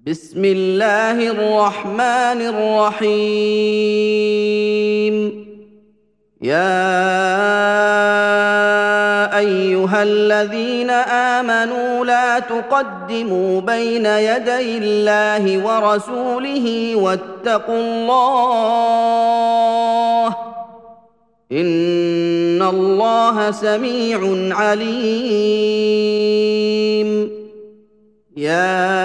بسم الله الرحمن الرحيم. يا أيها الذين آمنوا لا تقدموا بين يدي الله ورسوله واتقوا الله إن الله سميع عليم. يا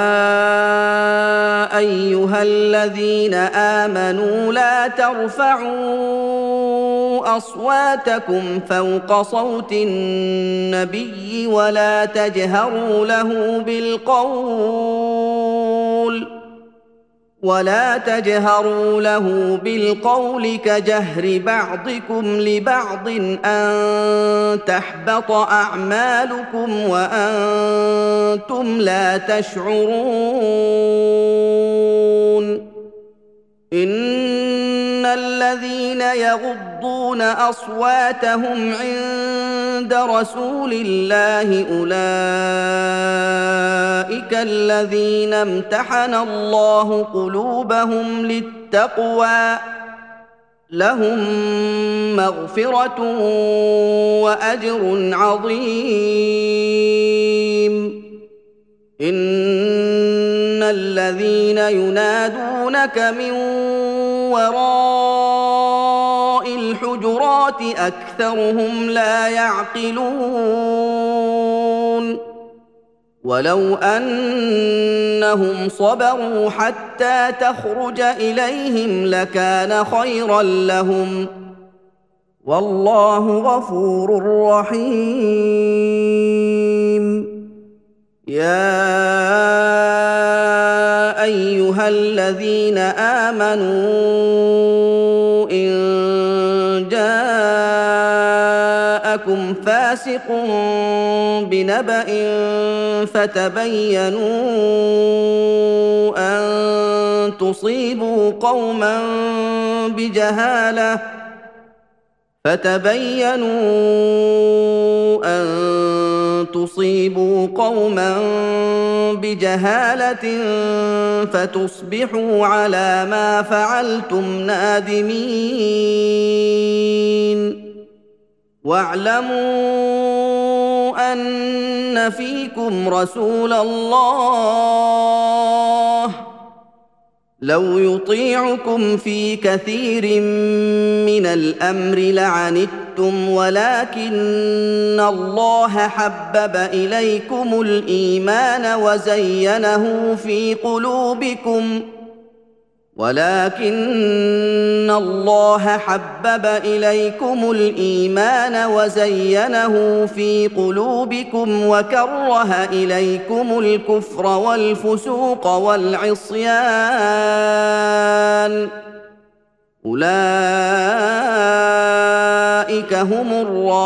أيها الذين آمنوا لا ترفعوا أصواتكم فوق صوت النبي ولا تجهروا له بالقول كجهر بعضكم لبعض أن تحبط أعمالكم وأنتم لا تشعرون. إن الذين يغضون أصواتهم عند رسول الله أولئك الذين امتحن الله قلوبهم للتقوى لهم مغفرة وأجر عظيم. إن الذين ينادونك من وراء الحجرات أكثرهم لا يعقلون. ولو أنهم صبروا حتى تخرج إليهم لكان خيرا لهم والله غفور رحيم. يا أيها الذين آمنوا إن جاءكم فاسق بنبأ فتبينوا أن تصيبوا قوما بجهالة فتصبحوا على ما فعلتم نادمين. واعلموا أن فيكم رسول الله لو يطيعكم في كثير من الأمر لعنتم ولكن الله حبب إليكم الإيمان وزينه في قلوبكم وكره إليكم الكفر والفسوق والعصيان أولئك هم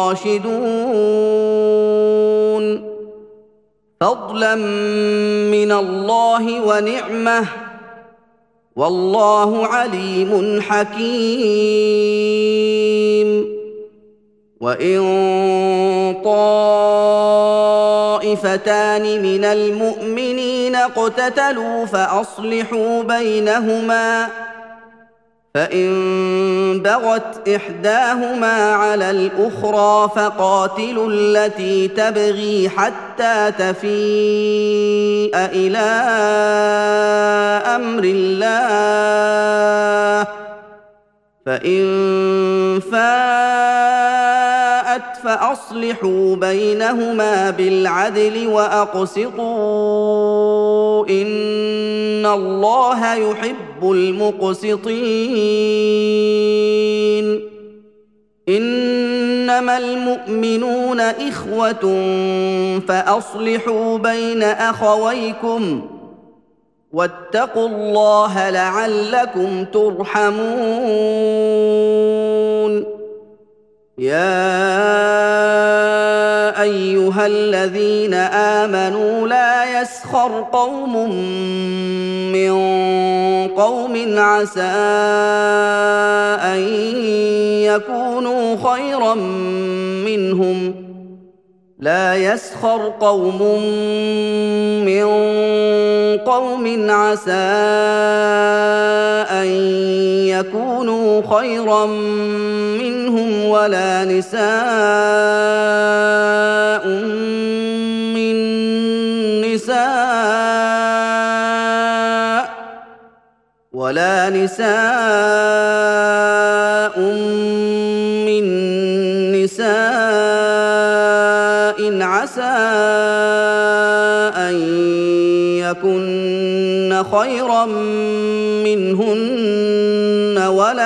الراشدون فضلا من الله ونعمه والله عليم حكيم. وإن طائفتان من المؤمنين اقتتلوا فأصلحوا بينهما فإن بغت إحداهما على الأخرى فقاتلوا التي تبغي حتى تفيء إلى أمر الله فإن فاءت فأصلحوا بينهما بالعدل وأقسطوا إن الله يحب المقسطين. إنما المؤمنون إخوة فأصلحوا بين أخويكم واتقوا الله لعلكم ترحمون. يا أيها الذين آمنوا لا يسخر قوم من قوم عسى أن يكونوا خيرا منهم لا يسخر قوم من قوم عسى أن يكونوا خيرا منهم ولا نساء من نساء عسى أن يكن خيرا منهن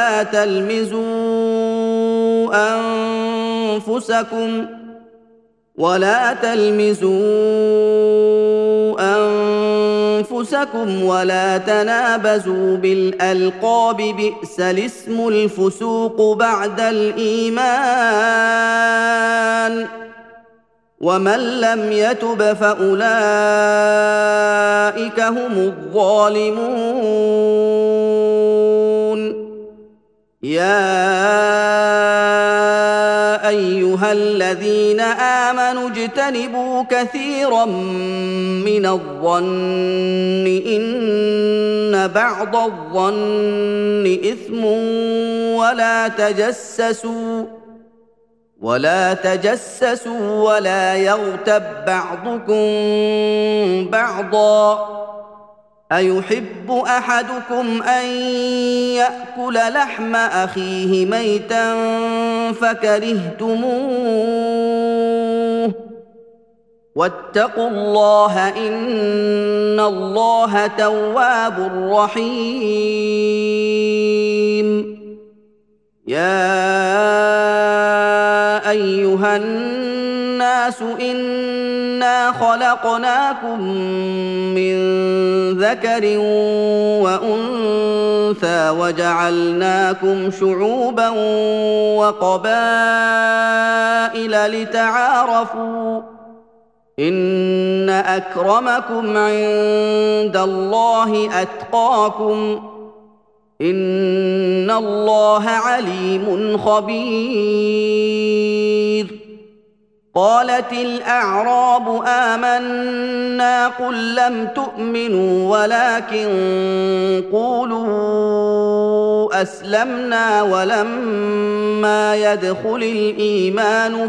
ولا تلمزوا أنفسكم ولا تنابزوا بالألقاب بئس الاسم الفسوق بعد الإيمان ومن لم يتب فأولئك هم الظالمون يا أيها الذين آمنوا اجتنبوا كثيرا من الظن إن بعض الظن إثم ولا تجسسوا ولا يغتب بعضكم بعضا أيحب أحدكم أن يأكل لحم أخيه ميتا فكرهتموه واتقوا الله إن الله تواب رحيم يا أيها الناس إنا خلقناكم من ذكر وأنثى وجعلناكم شعوبا وقبائل لتعارفوا إن أكرمكم عند الله أتقاكم إن الله عليم خبير قالت الأعراب آمنا قل لم تؤمنوا ولكن قولوا أسلمنا ولما يدخل الإيمان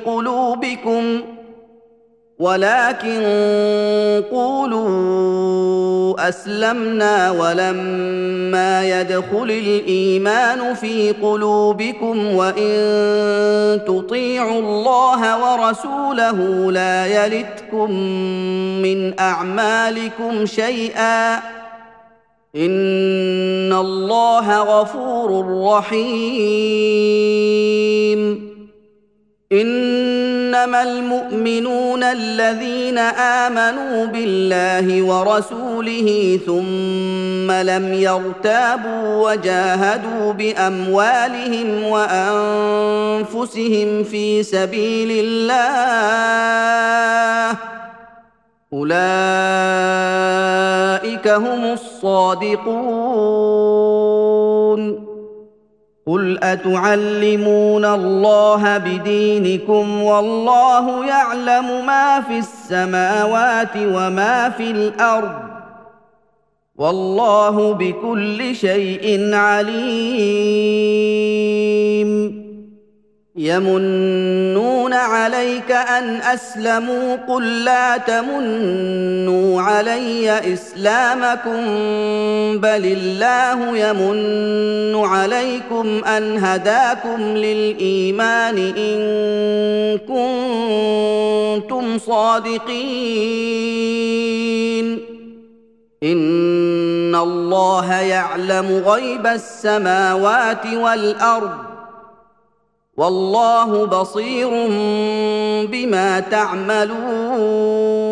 في قلوبكم وإن تطيعوا الله ورسوله لا يلتكم من أعمالكم شيئا إن الله غفور رحيم إنما المؤمنون الذين آمنوا بالله ورسوله ثم لم يرتابوا وجاهدوا بأموالهم وأنفسهم في سبيل الله أولئك هم الصادقون قل أتعلمون الله بدينكم والله يعلم ما في السماوات وما في الأرض والله بكل شيء عليم يمنون عليك أن أسلموا قل لا تمنوا علي إسلامكم بل الله يمن عليكم أن هداكم للإيمان إن كنتم صادقين إن الله يعلم غيب السماوات والأرض والله بصير بما تعملون